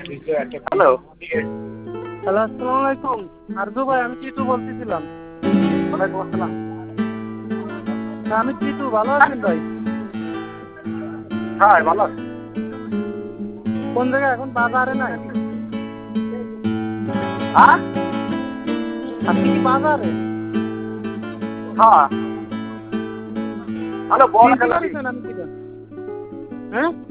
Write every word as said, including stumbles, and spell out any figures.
Hello. Hello, আসসালামু আলাইকুম। আরজু ভাই, আমি চিটু বলতেছিলাম। ওয়ালাইকুম আসসালাম। হ্যাঁ, আমি চিটু। ভালো আছেন ভাই? হ্যাঁ, ভালো আছি। কোন জায়গায়? এখন বাজারে নাই? হ্যাঁ? আপনি কি বাজারে? হ্যাঁ। হ্যালো, বল চিনতে খেলা কি? পারছেন আমি কি? হ্যাঁ?